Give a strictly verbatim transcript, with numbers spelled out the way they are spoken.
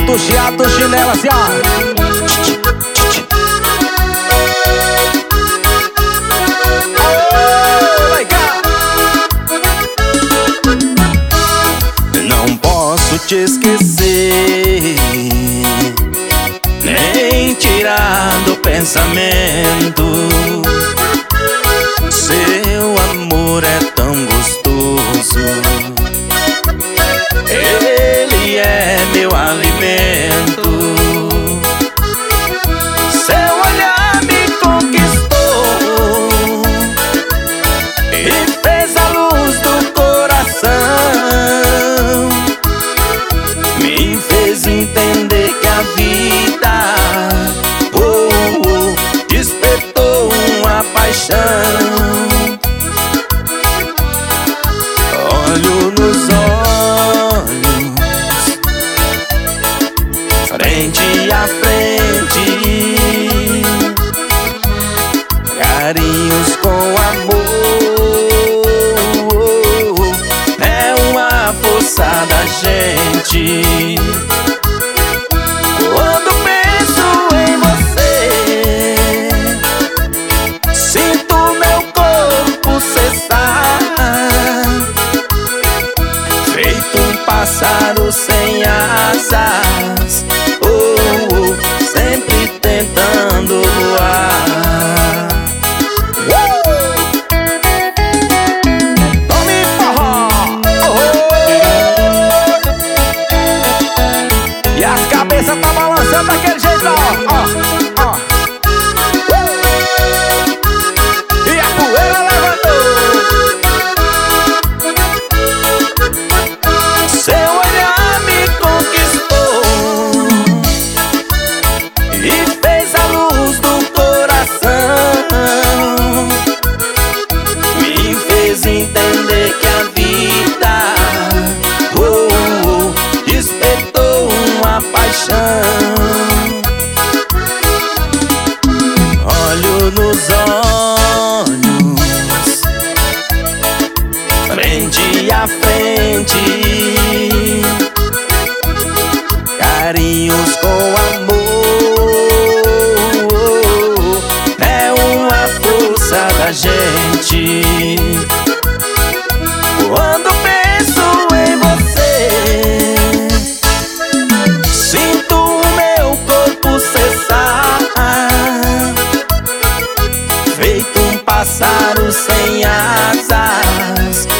do chiado, chinela assim, ó. Vai cá. Não posso te esquecer, nem tirar do pensamento. Seu amor é tão gostoso, ele é meu alimento. Seu olhar me conquistou e fez a luz do coração. Me fez entender que a vida oh, oh, despertou uma paixão. Olho nos olhos, frente a frente, carinhos com amor, é uma força da gente. Quando penso em você, sinto meu corpo cessar, feito um pássaro sem asas, oh, oh, sempre tentando voar. uh! Tome forró, oh, oh. E as cabeças tá balançando daquele jeito, ó, ó, ó. uh! E a poeira levantou. Seu olhar me conquistou e fez a luz do coração. Me fez entender que a vida oh, oh, despertou uma paixão. Olho nos olhos, frente a frente, carinhos com amor, é uma força da gente. Quando penso em você, sinto o meu corpo cessar, feito um pássaro sem asas,